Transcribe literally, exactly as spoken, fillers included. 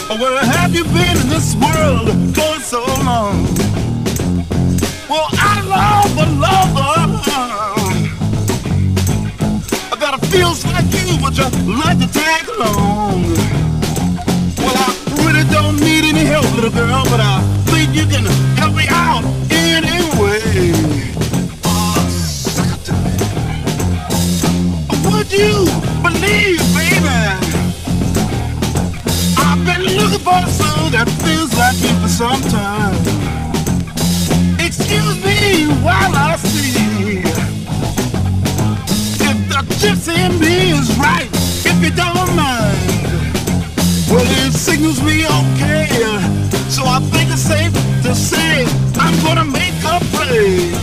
Where have you been in this world for so long? Well, I love a lover. I got a feels like you, but you like to tag along. Well, I really don't need any help, little girl, but I think you can help me out anyway. Oh, suck it to me. Would you believe, baby? I've been looking for a soul that feels like me for some time. Excuse me while I see if the gypsy in me is right, if you don't mind. Well, it signals me okay, so I think it's safe to say I'm gonna make a play.